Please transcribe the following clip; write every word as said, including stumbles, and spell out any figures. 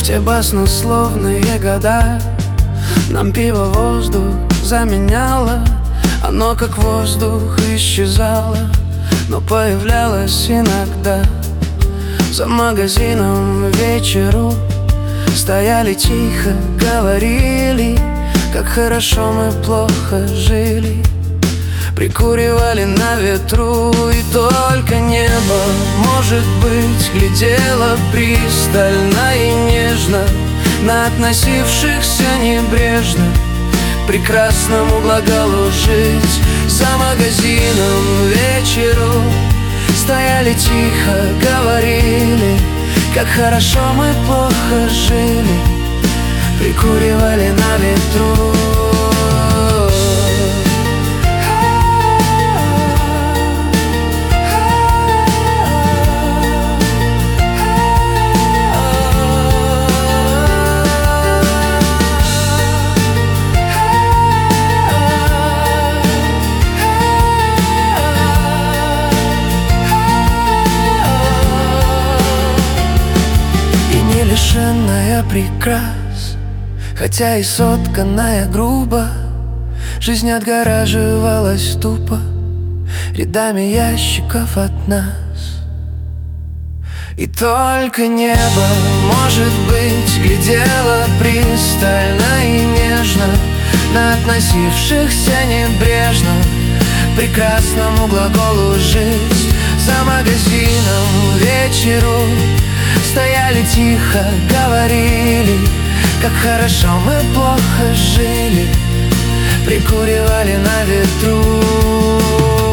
те баснословные года. Нам пиво воздух заменяло, оно как воздух исчезало, но появлялось иногда. За магазином вечеру стояли тихо, говорили, как хорошо мы плохо жили. Прикуривали на ветру, и только небо, может быть, глядело пристально и нежно на относившихся небрежно прекрасному глаголу жить. За магазином вечеру стояли тихо, говорили, как хорошо мы плохо жили. Прикуривали на ветру. Лишенная прикрас, хотя и сотканная грубо, жизнь отгораживалась тупо рядами ящиков от нас. И только небо, может быть, глядело пристально и нежно на относившихся небрежно прекрасному глаголу жить. За магазином вечеру стояли тихо, говорили, как хорошо мы плохо жили. Прикуривали на ветру.